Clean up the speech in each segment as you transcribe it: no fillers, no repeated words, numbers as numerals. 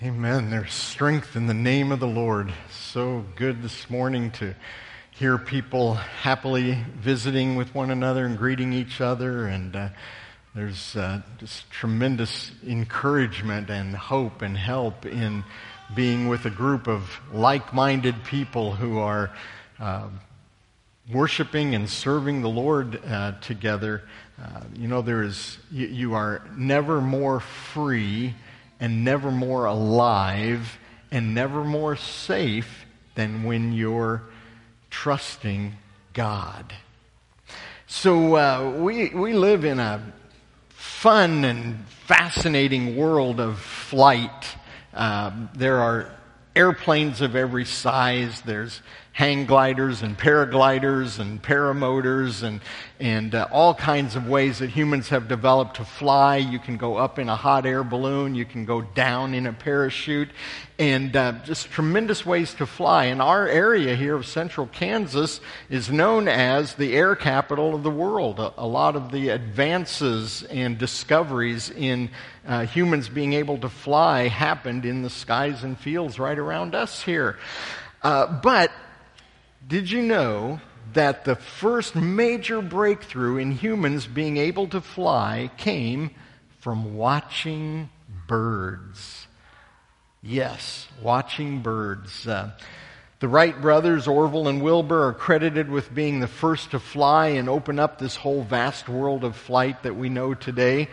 Amen. There's strength in the name of the Lord. So good this morning to hear people happily visiting with one another and greeting each other. And there's just tremendous encouragement and hope and help in being with a group of like-minded people who are worshiping and serving the Lord together. You are never more free and never more alive and never more safe than when you're trusting God. So we live in a fun and fascinating world of flight. There are airplanes of every size. There's hang gliders and paragliders and paramotors and all kinds of ways that humans have developed to fly. You can go up in a hot air balloon. You can go down in a parachute. And just tremendous ways to fly. And our area here of central Kansas is known as the air capital of the world. A lot of the advances and discoveries in humans being able to fly happened in the skies and fields right around us here. But did you know that the first major breakthrough in humans being able to fly came from watching birds? Yes, watching birds. The Wright brothers, Orville and Wilbur, are credited with being the first to fly and open up this whole vast world of flight that we know today.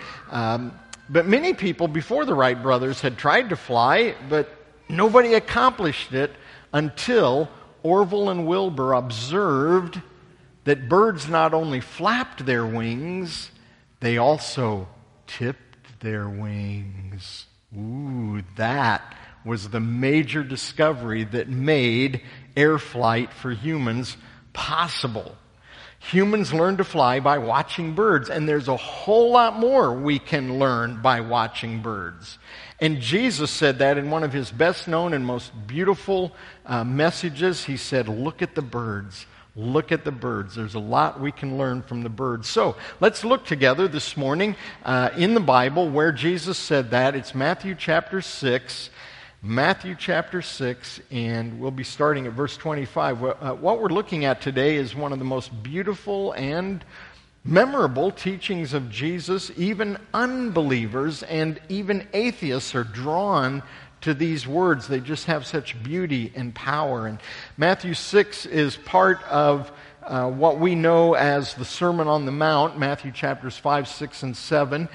But many people before the Wright brothers had tried to fly, but nobody accomplished it until Orville and Wilbur observed that birds not only flapped their wings, they also tipped their wings. Ooh, that was the major discovery that made air flight for humans possible. Humans learn to fly by watching birds, and there's a whole lot more we can learn by watching birds. And Jesus said that in one of his best known and most beautiful messages. He said, look at the birds. Look at the birds. There's a lot we can learn from the birds. So let's look together this morning in the Bible where Jesus said that. It's Matthew chapter 6. Matthew chapter 6, and we'll be starting at verse 25. What we're looking at today is one of the most beautiful and memorable teachings of Jesus. Even unbelievers and even atheists are drawn to these words. They just have such beauty and power. And Matthew 6 is part of what we know as the Sermon on the Mount, Matthew chapters 5, 6, and 7.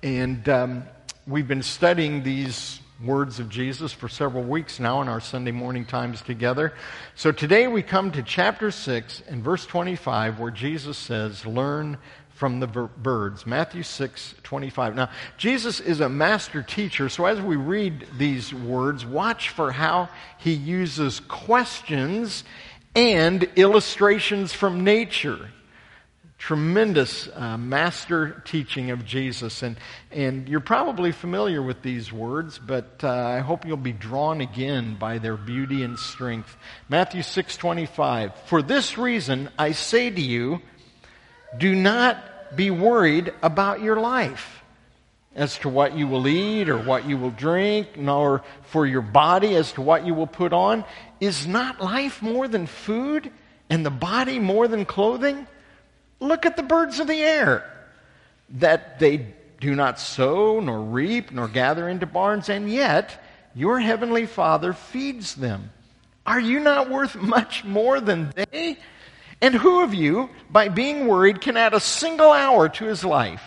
And we've been studying these words of Jesus for several weeks now in our Sunday morning times together. So today we come to chapter 6 and verse 25 where Jesus says, learn from the birds. Matthew 6:25. Now, Jesus is a master teacher, so as we read these words, watch for how he uses questions and illustrations from nature. Tremendous master teaching of Jesus. And you're probably familiar with these words, but I hope you'll be drawn again by their beauty and strength. Matthew 6:25. For this reason, I say to you, do not be worried about your life as to what you will eat or what you will drink, nor for your body as to what you will put on. Is not life more than food and the body more than clothing? Look at the birds of the air, that they do not sow, nor reap, nor gather into barns, and yet your heavenly Father feeds them. Are you not worth much more than they? And who of you, by being worried, can add a single hour to his life?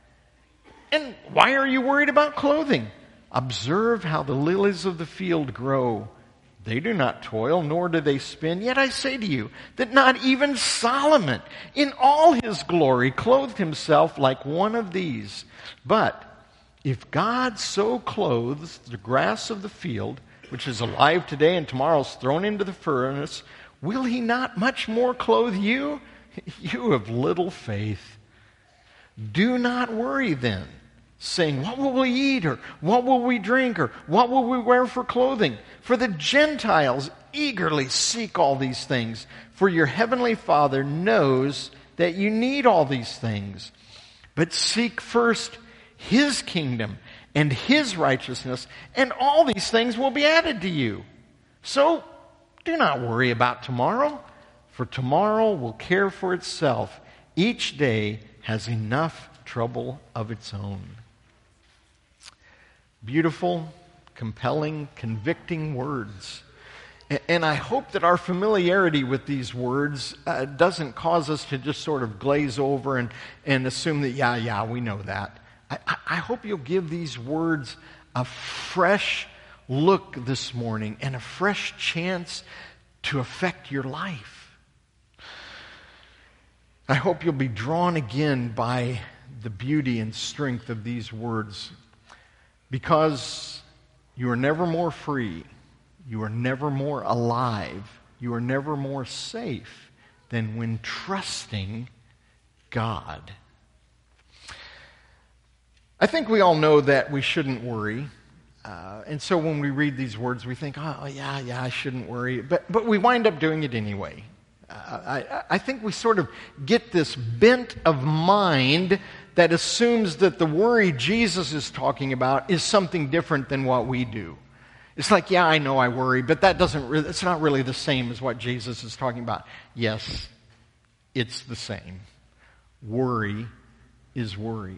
And why are you worried about clothing? Observe how the lilies of the field grow. They do not toil, nor do they spin. Yet I say to you that not even Solomon, in all his glory, clothed himself like one of these. But if God so clothes the grass of the field, which is alive today and tomorrow is thrown into the furnace, will he not much more clothe you? You have little faith. Do not worry then, saying, what will we eat, or what will we drink, or what will we wear for clothing? For the Gentiles eagerly seek all these things, for your heavenly Father knows that you need all these things. But seek first his kingdom, and His righteousness, and all these things will be added to you. So do not worry about tomorrow, for tomorrow will care for itself. Each day has enough trouble of its own. Beautiful, compelling, convicting words. And I hope that our familiarity with these words doesn't cause us to just sort of glaze over and assume that, yeah, we know that. I hope you'll give these words a fresh look this morning and a fresh chance to affect your life. I hope you'll be drawn again by the beauty and strength of these words, because you are never more free, you are never more alive, you are never more safe than when trusting God. I think we all know that we shouldn't worry. And so when we read these words, we think, oh, yeah, I shouldn't worry. But we wind up doing it anyway. I think we sort of get this bent of mind that assumes that the worry Jesus is talking about is something different than what we do. It's like, yeah, I know I worry, but it's not really the same as what Jesus is talking about. Yes, it's the same. Worry is worry.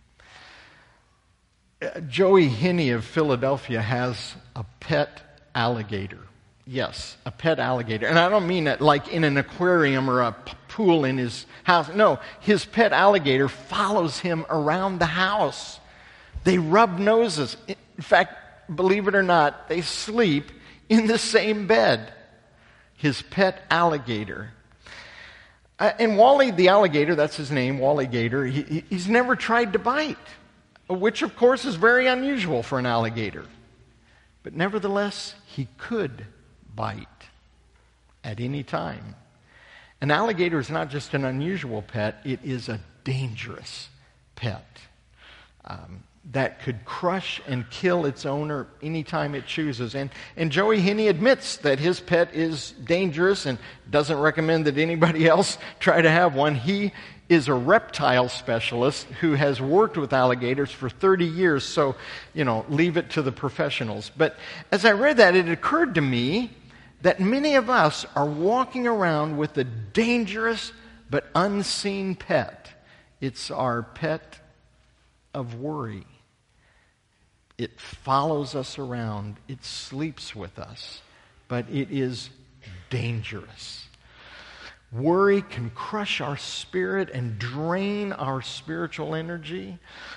Joey Henney of Philadelphia has a pet alligator. Yes, a pet alligator. And I don't mean it like in an aquarium or a pool in his house. No, his pet alligator follows him around the house. They rub noses. In fact, believe it or not, they sleep in the same bed. His pet alligator. And Wally the alligator, that's his name, Wally Gator, he's never tried to bite, which of course is very unusual for an alligator. But nevertheless, he could bite at any time. An alligator is not just an unusual pet, it is a dangerous pet that could crush and kill its owner anytime it chooses. And Joey Henney admits that his pet is dangerous and doesn't recommend that anybody else try to have one. He is a reptile specialist who has worked with alligators for 30 years, so, leave it to the professionals. But as I read that, it occurred to me that many of us are walking around with a dangerous but unseen pet. It's our pet of worry. It follows us around. It sleeps with us. But it is dangerous. Worry can crush our spirit and drain our spiritual energy.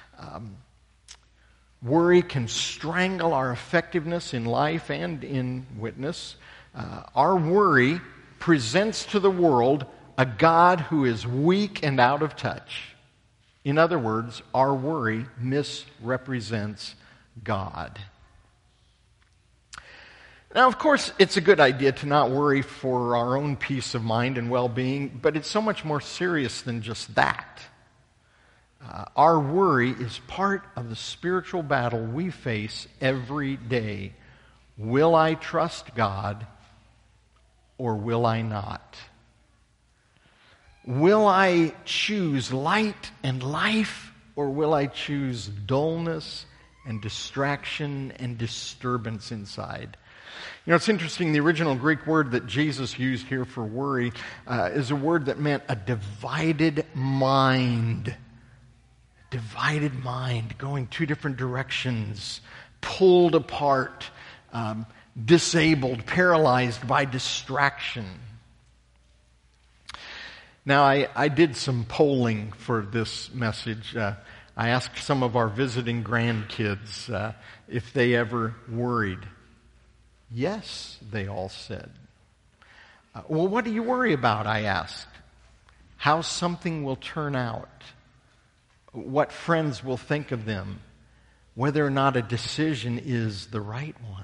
Worry can strangle our effectiveness in life and in witness. Our worry presents to the world a God who is weak and out of touch. In other words, our worry misrepresents God. Now, of course, it's a good idea to not worry for our own peace of mind and well-being, but it's so much more serious than just that. Our worry is part of the spiritual battle we face every day. Will I trust God or will I not? Will I choose light and life or will I choose dullness and distraction and disturbance inside? It's interesting, the original Greek word that Jesus used here for worry is a word that meant a divided mind. Divided mind, going two different directions, pulled apart, disabled, paralyzed by distraction. Now, I did some polling for this message. I asked some of our visiting grandkids if they ever worried. Yes, they all said. Well, what do you worry about, I asked. How something will turn out. What friends will think of them. Whether or not a decision is the right one.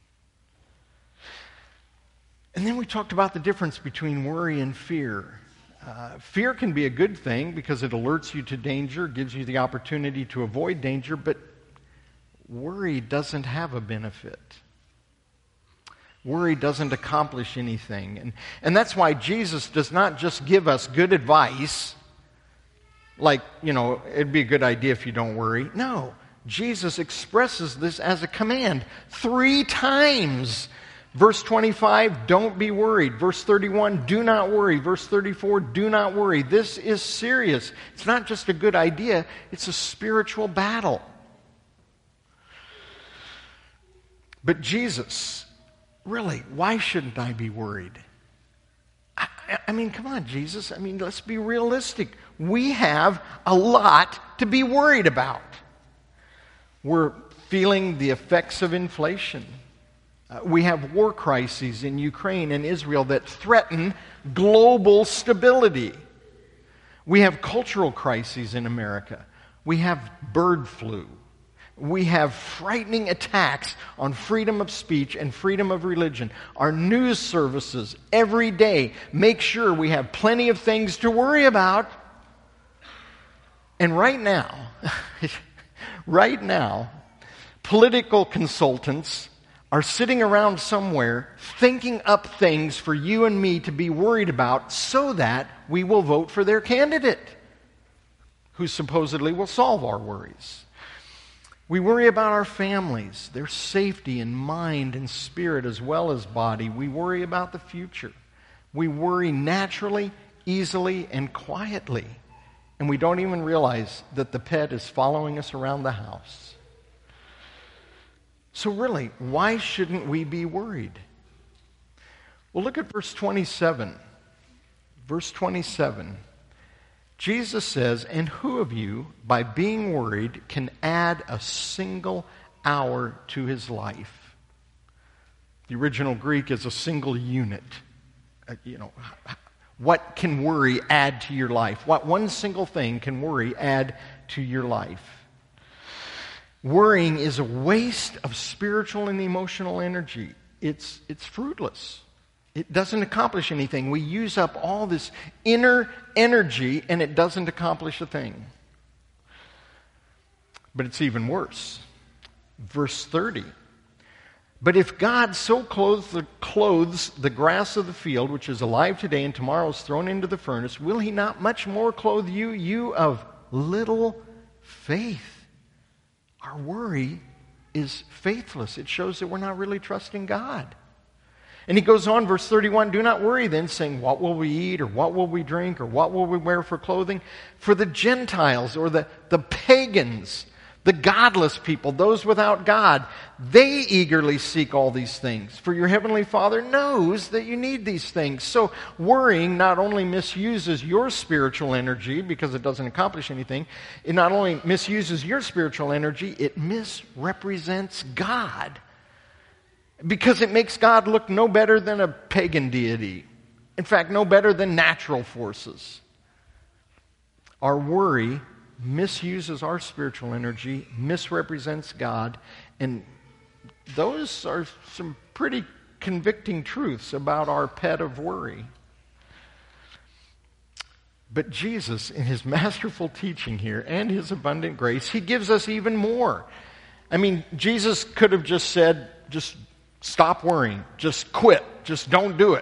And then we talked about the difference between worry and fear. Fear can be a good thing because it alerts you to danger, gives you the opportunity to avoid danger, but worry doesn't have a benefit. Worry doesn't accomplish anything. And that's why Jesus does not just give us good advice, like, it'd be a good idea if you don't worry. No, Jesus expresses this as a command 3 times. Verse 25, don't be worried. Verse 31, do not worry. Verse 34, do not worry. This is serious. It's not just a good idea, it's a spiritual battle. But Jesus, really, why shouldn't I be worried? I mean, come on, Jesus. I mean, let's be realistic. We have a lot to be worried about. We're feeling the effects of inflation. We have war crises in Ukraine and Israel that threaten global stability. We have cultural crises in America. We have bird flu. We have frightening attacks on freedom of speech and freedom of religion. Our news services every day make sure we have plenty of things to worry about. And right now, political consultants are sitting around somewhere thinking up things for you and me to be worried about so that we will vote for their candidate who supposedly will solve our worries. We worry about our families, their safety in mind and spirit as well as body. We worry about the future. We worry naturally, easily, and quietly. And we don't even realize that the pet is following us around the house. So really, why shouldn't we be worried? Well, look at verse 27. Verse 27. Jesus says, and who of you, by being worried, can add a single hour to his life? The original Greek is a single unit. What can worry add to your life? What one single thing can worry add to your life? Worrying is a waste of spiritual and emotional energy. It's fruitless. It doesn't accomplish anything. We use up all this inner energy and it doesn't accomplish a thing. But it's even worse. Verse 30. But if God so clothes the grass of the field, which is alive today and tomorrow is thrown into the furnace, will he not much more clothe you, you of little faith? Our worry is faithless. It shows that we're not really trusting God. And he goes on, verse 31, do not worry then, saying, what will we eat, or what will we drink, or what will we wear for clothing? For the Gentiles, or the pagans, the godless people, those without God, they eagerly seek all these things. For your heavenly Father knows that you need these things. So worrying not only misuses your spiritual energy, because it doesn't accomplish anything, it not only misuses your spiritual energy, it misrepresents God. Because it makes God look no better than a pagan deity. In fact, no better than natural forces. Our worry misuses our spiritual energy, misrepresents God, and those are some pretty convicting truths about our pet of worry. But Jesus, in his masterful teaching here and his abundant grace, he gives us even more. I mean, Jesus could have just said, just stop worrying, just quit, just don't do it.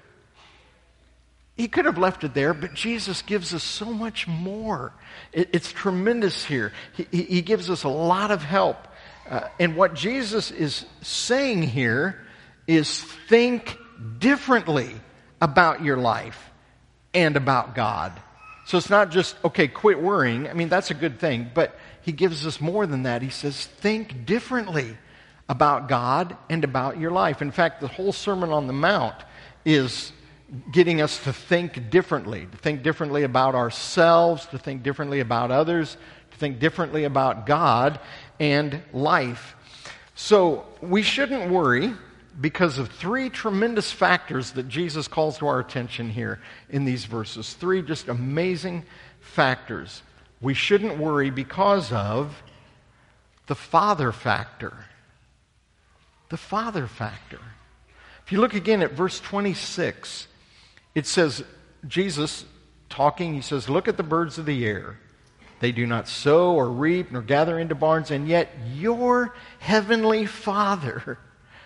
He could have left it there, but Jesus gives us so much more. It's tremendous here. He gives us a lot of help. And what Jesus is saying here is think differently about your life and about God. So it's not just, okay, quit worrying. I mean, that's a good thing. But he gives us more than that. He says, think differently about God and about your life. In fact, the whole Sermon on the Mount is getting us to think differently about ourselves, to think differently about others, to think differently about God and life. So we shouldn't worry because of 3 tremendous factors that Jesus calls to our attention here in these verses. 3 just amazing factors. We shouldn't worry because of the Father factor. The Father factor. If you look again at verse 26, it says, Jesus talking, he says, look at the birds of the air. They do not sow or reap nor gather into barns, and yet your heavenly Father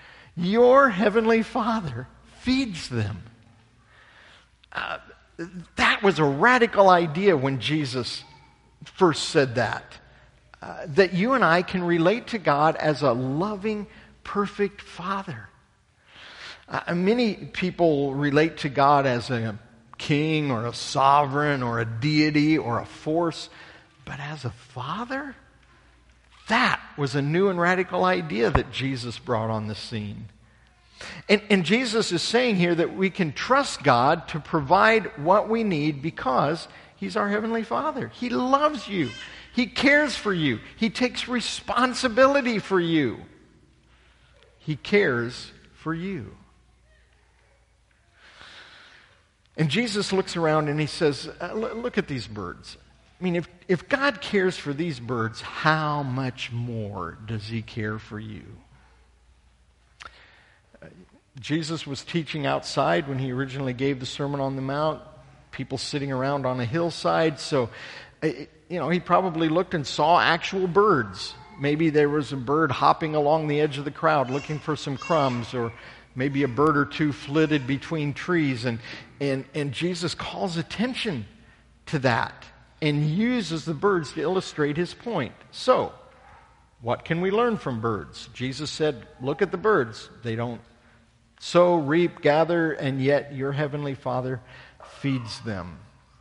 feeds them. That was a radical idea when Jesus first said that. that you and I can relate to God as a loving, perfect Father. Many people relate to God as a king or a sovereign or a deity or a force, but as a Father? That was a new and radical idea that Jesus brought on the scene. And Jesus is saying here that we can trust God to provide what we need because He's our Heavenly Father. He loves you. He cares for you. He takes responsibility for you. He cares for you. And Jesus looks around and He says, look at these birds. I mean, if God cares for these birds, how much more does He care for you? Jesus was teaching outside when He originally gave the Sermon on the Mount. People sitting around on a hillside. So, He probably looked and saw actual birds. Maybe there was a bird hopping along the edge of the crowd looking for some crumbs, or maybe a bird or two flitted between trees. And Jesus calls attention to that and uses the birds to illustrate His point. So, what can we learn from birds? Jesus said, look at the birds. They don't sow, reap, gather, and yet your Heavenly Father feeds them.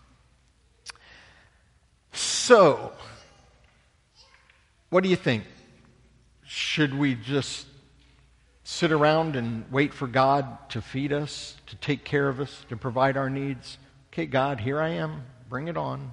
So, what do you think? Should we just sit around and wait for God to feed us, to take care of us, to provide our needs? Okay, God, here I am. Bring it on.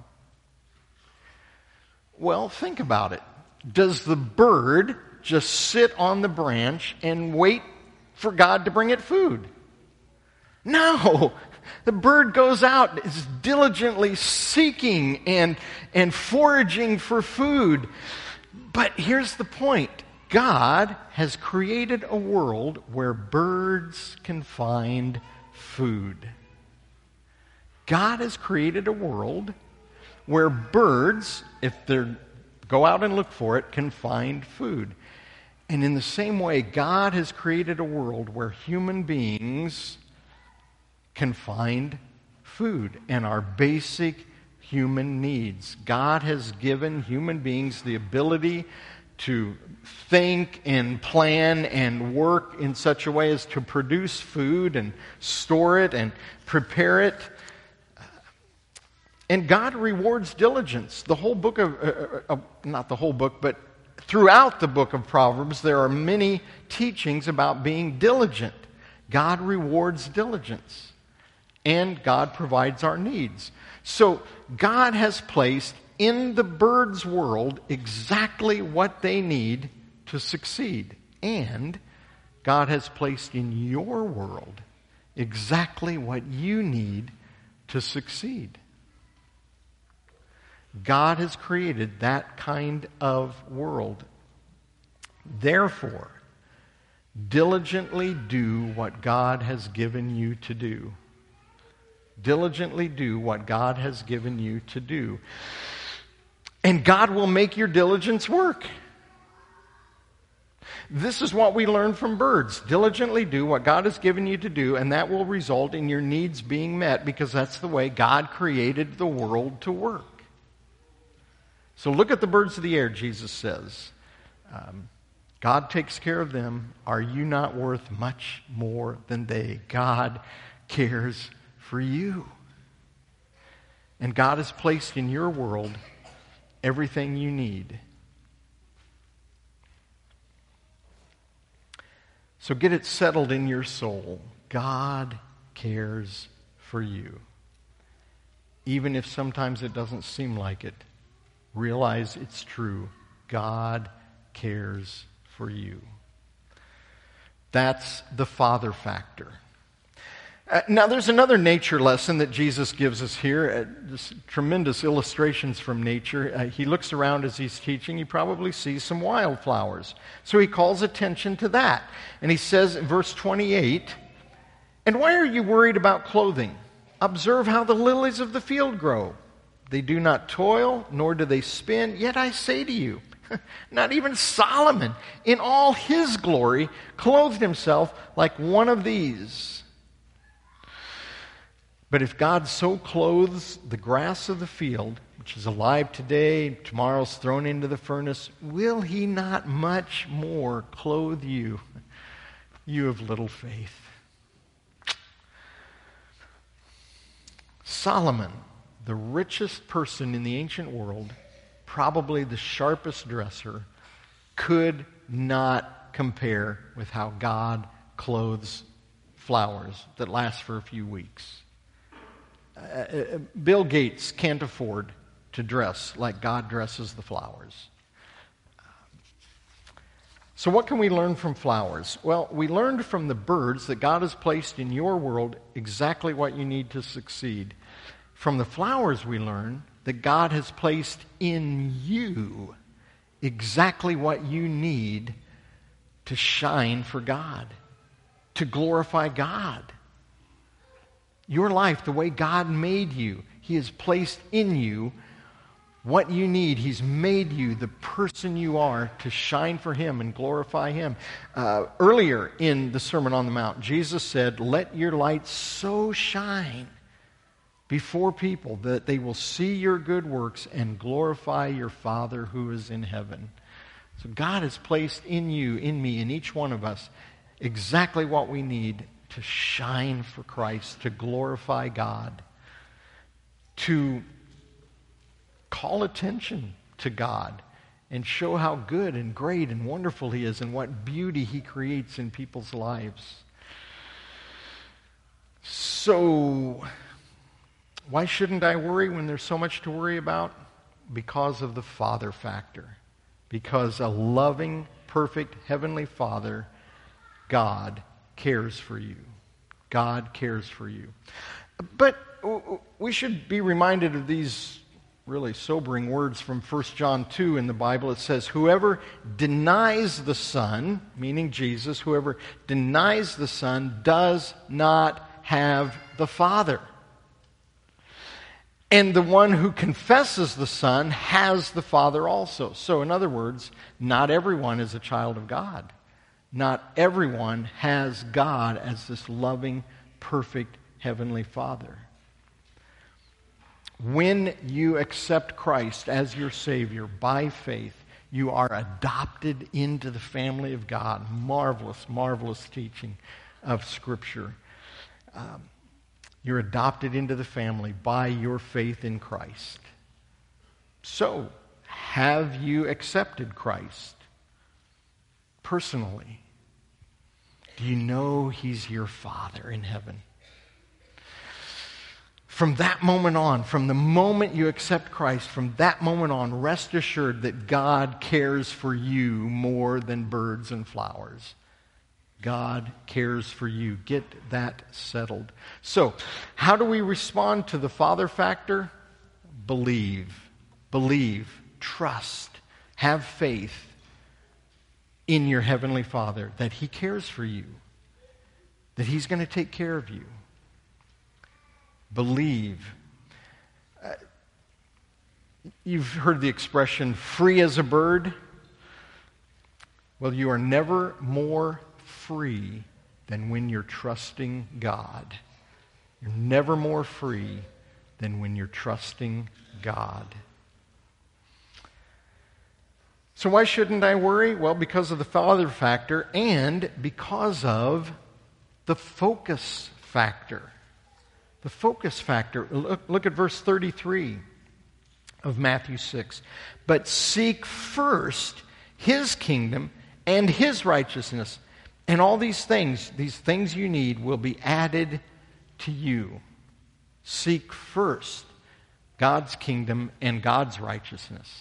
Well, think about it. Does the bird just sit on the branch and wait for God to bring it food? No. The bird goes out, is diligently seeking and foraging for food. But here's the point. God has created a world where birds can find food. God has created a world where birds, if they go out and look for it, can find food. And in the same way, God has created a world where human beings can find food and our basic human needs. God has given human beings the ability to think and plan and work in such a way as to produce food and store it and prepare it. And God rewards diligence. The whole book of, not the whole book, but throughout the book of Proverbs, there are many teachings about being diligent. God rewards diligence. And God provides our needs. So God has placed in the birds' world exactly what they need to succeed. And God has placed in your world exactly what you need to succeed. God has created that kind of world. Therefore, diligently do what God has given you to do. Diligently do what God has given you to do. And God will make your diligence work. This is what we learn from birds. Diligently do what God has given you to do, and that will result in your needs being met, because that's the way God created the world to work. So look at the birds of the air, Jesus says. God takes care of them. Are you not worth much more than they? God cares for you. And God has placed in your world everything you need. So get it settled in your soul. God cares for you. Even if sometimes it doesn't seem like it, realize it's true. God cares for you. That's the Father factor. Now, there's another nature lesson that Jesus gives us here. Just tremendous illustrations from nature. He looks around as he's teaching. He probably sees some wildflowers. So he calls attention to that. And he says in verse 28, "And why are you worried about clothing? Observe how the lilies of the field grow. They do not toil, nor do they spin. Yet I say to you, not even Solomon, in all his glory, clothed himself like one of these. But if God so clothes the grass of the field, which is alive today, tomorrow's thrown into the furnace, will he not much more clothe you, you of little faith? Solomon, the richest person in the ancient world, probably the sharpest dresser, could not compare with how God clothes flowers that last for a few weeks. Bill Gates can't afford to dress like God dresses the flowers. So what can we learn from flowers? Well, we learned from the birds that God has placed in your world exactly what you need to succeed. From the flowers we learn that God has placed in you exactly what you need to shine for God, to glorify God. Your life, the way God made you, He has placed in you what you need. He's made you the person you are to shine for Him and glorify Him. Earlier in the Sermon on the Mount, Jesus said, "Let your light so shine before people that they will see your good works and glorify your Father who is in heaven." So God has placed in you, in me, in each one of us, exactly what we need to shine for Christ, to glorify God, to call attention to God and show how good and great and wonderful He is and what beauty He creates in people's lives. So, why shouldn't I worry when there's so much to worry about? Because of the Father factor. Because a loving, perfect, heavenly Father, God, cares for you. God cares for you. But we should be reminded of these really sobering words from 1 John 2 in the Bible. It says, "Whoever denies the Son," meaning Jesus, whoever denies the Son does not have the Father. And the one who confesses the Son has the Father also. So in other words, not everyone is a child of God. Not everyone has God as this loving, perfect, heavenly Father. When you accept Christ as your Savior by faith, you are adopted into the family of God. Marvelous, marvelous teaching of Scripture. You're adopted into the family by your faith in Christ. So, have you accepted Christ personally? Do you know He's your Father in heaven? From that moment on, from the moment you accept Christ, from that moment on, rest assured that God cares for you more than birds and flowers. God cares for you. Get that settled. So, how do we respond to the Father factor? Believe. Believe. Trust. Have faith in your Heavenly Father that He cares for you, that He's going to take care of you. Believe. You've heard the expression, free as a bird. Well, you are never more free than when you're trusting God. You're never more free than when you're trusting God. So why shouldn't I worry? Well, because of the Father factor and because of the focus factor. The focus factor. Look at verse 33 of Matthew 6. But seek first His kingdom and His righteousness, and all these things you need, will be added to you. Seek first God's kingdom and God's righteousness.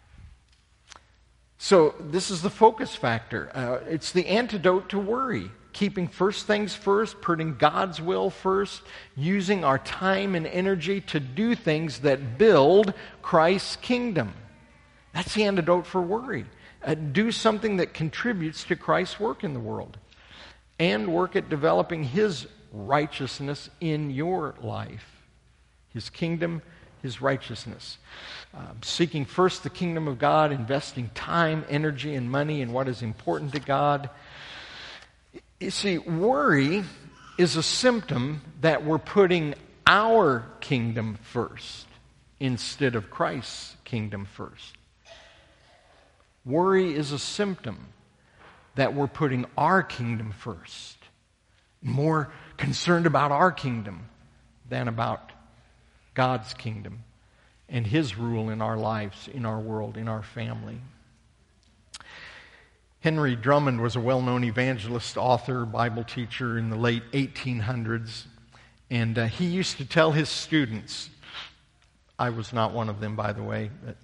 So this is the focus factor. It's the antidote to worry. Keeping first things first, putting God's will first, using our time and energy to do things that build Christ's kingdom. That's the antidote for worry. Do something that contributes to Christ's work in the world. And work at developing His righteousness in your life. His kingdom, His righteousness. Seeking first the kingdom of God, investing time, energy, and money in what is important to God. You see, worry is a symptom that we're putting our kingdom first. instead of Christ's kingdom first. Worry is a symptom that we're putting our kingdom first, more concerned about our kingdom than about God's kingdom and His rule in our lives, in our world, in our family. Henry Drummond was a well-known evangelist, author, Bible teacher in the late 1800s, and he used to tell his students, I was not one of them, by the way, but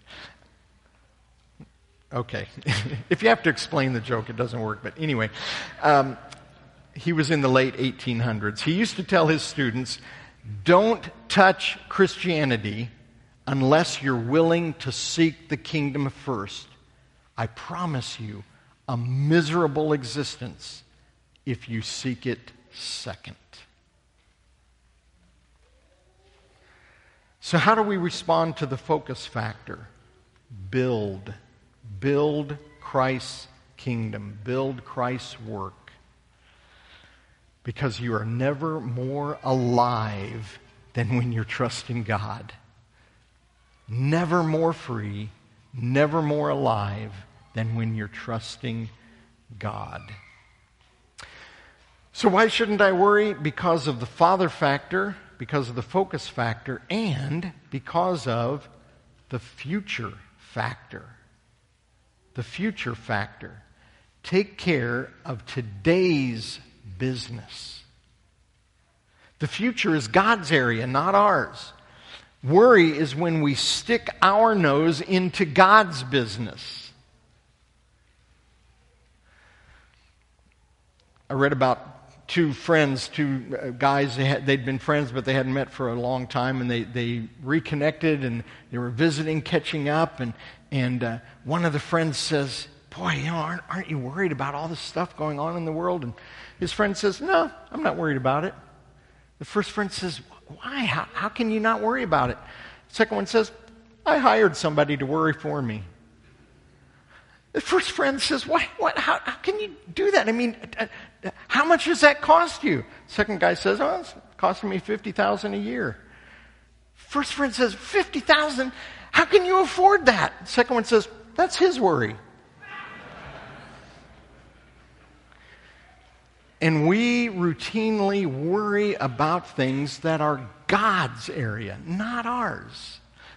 okay. If you have to explain the joke, it doesn't work, but anyway, he was in the late 1800s. He used to tell his students, don't touch Christianity unless you're willing to seek the kingdom first. I promise you a miserable existence if you seek it second. So how do we respond to the focus factor? Build Christ's kingdom. Build Christ's work. Because you are never more alive than when you're trusting God. Never more free, never more alive than when you're trusting God. So why shouldn't I worry? Because of the Father factor, because of the focus factor, and because of the future factor. The future factor. Take care of today's business. The future is God's area, not ours. Worry is when we stick our nose into God's business. I read about two guys, they'd been friends, but they hadn't met for a long time, and they reconnected, and they were visiting, catching up, and one of the friends says, boy, aren't you worried about all this stuff going on in the world? And his friend says, no, I'm not worried about it. The first friend says, why? How can you not worry about it? The second one says, I hired somebody to worry for me. The first friend says, what? How can you do that? I mean, how much does that cost you? Second guy says, it's costing me $50,000 a year. First friend says, $50,000? How can you afford that? Second one says, that's his worry. And we routinely worry about things that are God's area, not ours.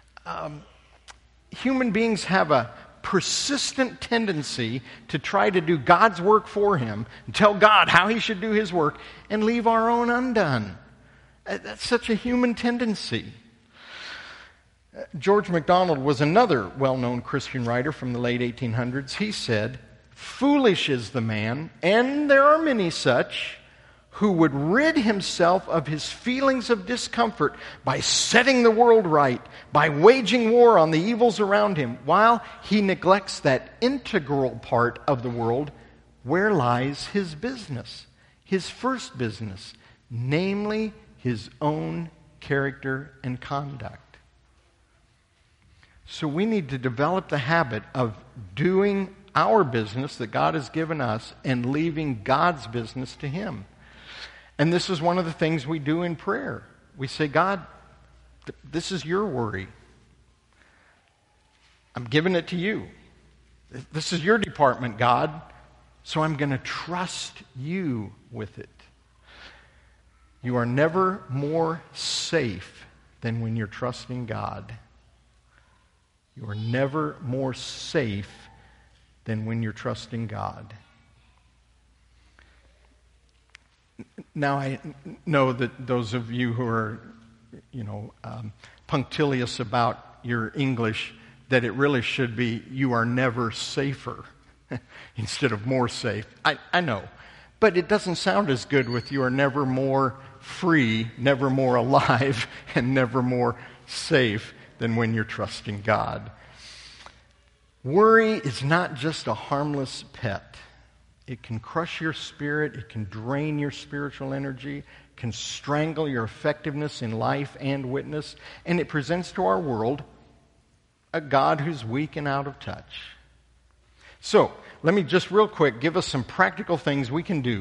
Human beings have a persistent tendency to try to do God's work for Him, and tell God how He should do His work, and leave our own undone. That's such a human tendency. George MacDonald was another well-known Christian writer from the late 1800s. He said, foolish is the man, and there are many such, who would rid himself of his feelings of discomfort by setting the world right, by waging war on the evils around him, while he neglects that integral part of the world where lies his business, his first business, namely his own character and conduct. So we need to develop the habit of doing our business that God has given us and leaving God's business to Him. And this is one of the things we do in prayer. We say, God, this is your worry. I'm giving it to you. This is your department, God, so I'm going to trust you with it. You are never more safe than when you're trusting God. You are never more safe than when you're trusting God. Now, I know that those of you who are, punctilious about your English, that it really should be, you are never safer instead of more safe. I know. But it doesn't sound as good with you are never more free, never more alive, and never more safe than when you're trusting God. Worry is not just a harmless pet. It can crush your spirit. It can drain your spiritual energy. It can strangle your effectiveness in life and witness. And it presents to our world a God who's weak and out of touch. So, let me just real quick give us some practical things we can do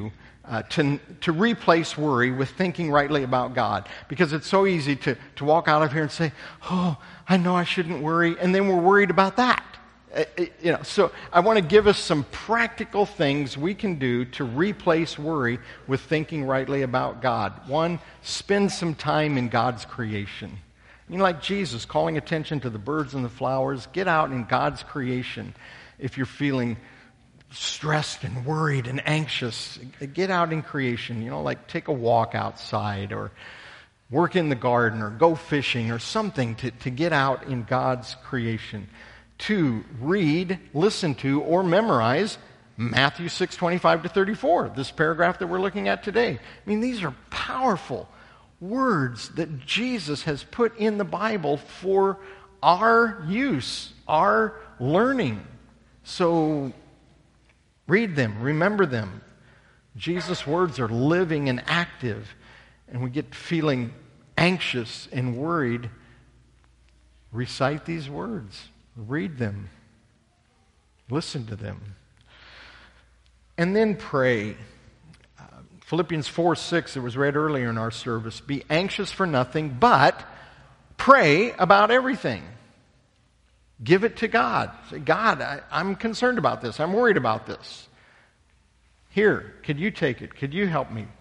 to replace worry with thinking rightly about God. Because it's so easy to walk out of here and say, oh, I know I shouldn't worry, and then we're worried about that. So I want to give us some practical things we can do to replace worry with thinking rightly about God. One, spend some time in God's creation. Like Jesus, calling attention to the birds and the flowers, get out in God's creation. If you're feeling stressed and worried and anxious, get out in creation. Like take a walk outside or work in the garden or go fishing or something to get out in God's creation. 2, read, listen to, or memorize Matthew 6:25-34, this paragraph that we're looking at today. These are powerful words that Jesus has put in the Bible for our use, our learning. So read them, remember them. Jesus' words are living and active, and we get feeling anxious and worried. Recite these words. Read them. Listen to them. And then pray. Philippians 4:6, it was read earlier in our service. Be anxious for nothing, but pray about everything. Give it to God. Say, God, I'm concerned about this. I'm worried about this. Here, could you take it? Could you help me?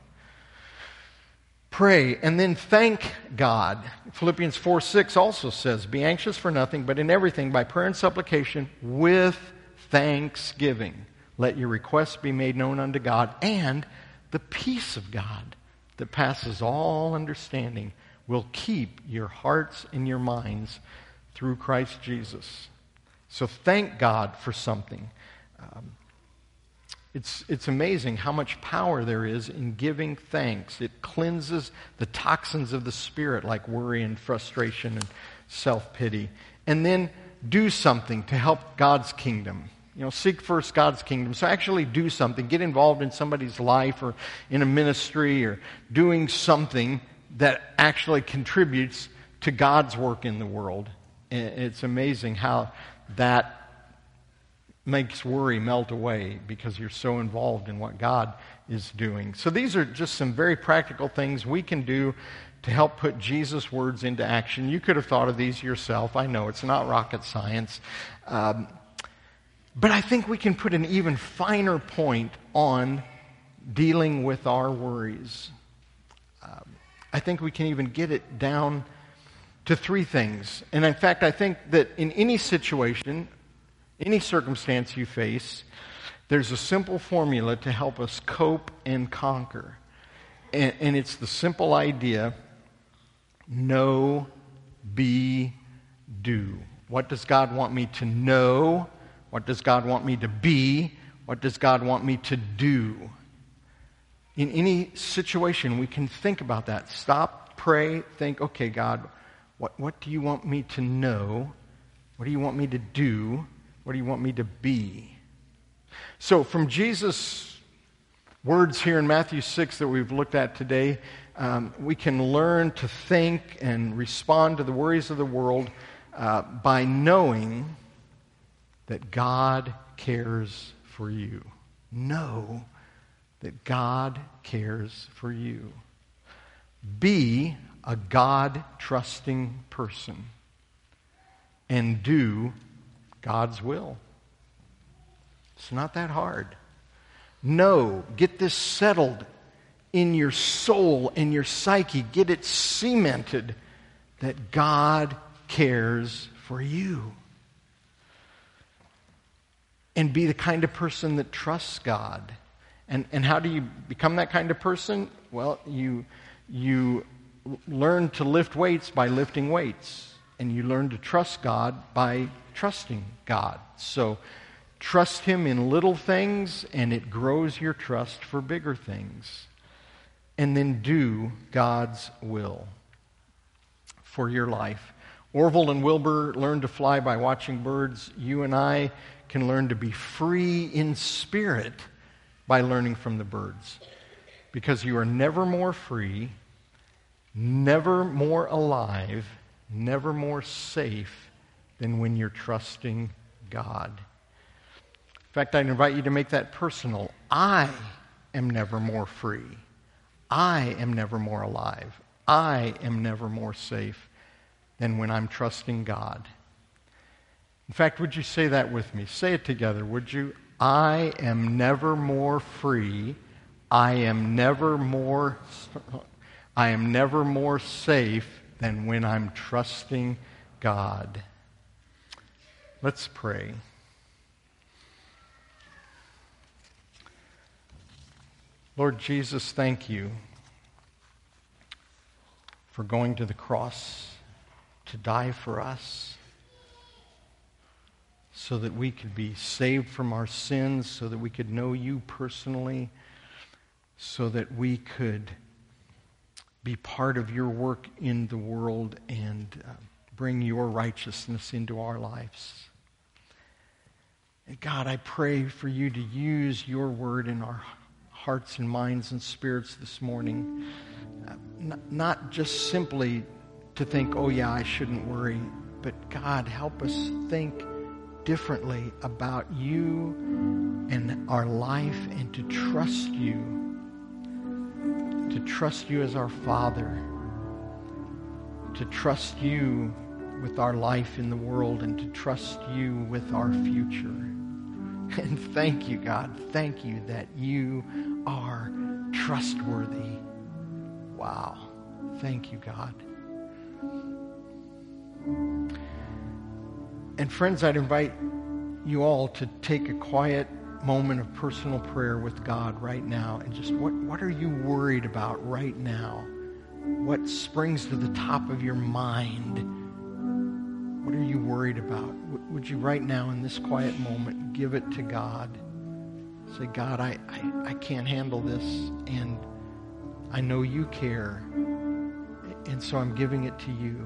Pray and then thank God. Philippians 4:6 also says, be anxious for nothing, but in everything by prayer and supplication with thanksgiving. Let your requests be made known unto God, and the peace of God that passes all understanding will keep your hearts and your minds through Christ Jesus. So thank God for something. It's amazing how much power there is in giving thanks. It cleanses the toxins of the spirit like worry and frustration and self-pity. And then do something to help God's kingdom. Seek first God's kingdom. So actually do something. Get involved in somebody's life or in a ministry or doing something that actually contributes to God's work in the world. And it's amazing how that makes worry melt away because you're so involved in what God is doing. So these are just some very practical things we can do to help put Jesus' words into action. You could have thought of these yourself. I know it's not rocket science. But I think we can put an even finer point on dealing with our worries. I think we can even get it down to 3 things. And in fact, I think that in any situation, any circumstance you face, there's a simple formula to help us cope and conquer. And it's the simple idea, know, be, do. What does God want me to know? What does God want me to be? What does God want me to do? In any situation, we can think about that. Stop, pray, think, okay, God, what do you want me to know? What do you want me to do? What do you want me to be? So from Jesus' words here in Matthew 6 that we've looked at today, we can learn to think and respond to the worries of the world by knowing that God cares for you. Know that God cares for you. Be a God-trusting person and do God's will. It's not that hard. No, get this settled in your soul, in your psyche. Get it cemented that God cares for you. And be the kind of person that trusts God. And how do you become that kind of person? Well, you learn to lift weights by lifting weights. And you learn to trust God by trusting God. So trust Him in little things, and it grows your trust for bigger things. And then do God's will for your life. Orville and Wilbur learned to fly by watching birds. You and I can learn to be free in spirit by learning from the birds. Because you are never more free, never more alive, never more safe than when you're trusting God. In fact, I'd invite you to make that personal. I am never more free. I am never more alive. I am never more safe than when I'm trusting God. In fact, would you say that with me? Say it together, would you? I am never more free. I am never more safe than when I'm trusting God. Let's pray. Lord Jesus, thank you for going to the cross to die for us so that we could be saved from our sins, so that we could know you personally, so that we could be part of your work in the world and bring your righteousness into our lives. And God, I pray for you to use your word in our hearts and minds and spirits this morning. Not just simply to think, oh yeah, I shouldn't worry, but God, help us think differently about you and our life, and to trust you as our Father, to trust you with our life in the world, and to trust you with our future. And thank you, God. Thank you that you are trustworthy. Wow. Thank you, God. And friends, I'd invite you all to take a quiet moment of personal prayer with God right now. And just what are you worried about right now? What springs to the top of your mind? What are you worried about? Would you right now in this quiet moment give it to God? Say, God, I can't handle this, and I know you care, and so I'm giving it to you.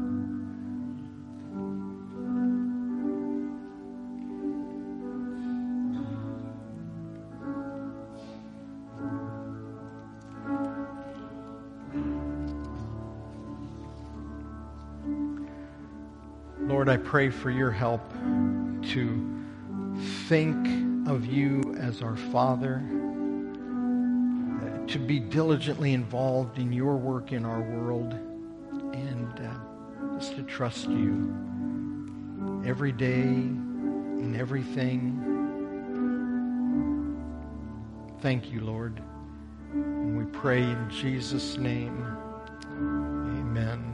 Lord, I pray for your help to think of you as our Father, to be diligently involved in your work in our world, and just to trust you every day in everything. Thank you, Lord. And we pray in Jesus' name. Amen.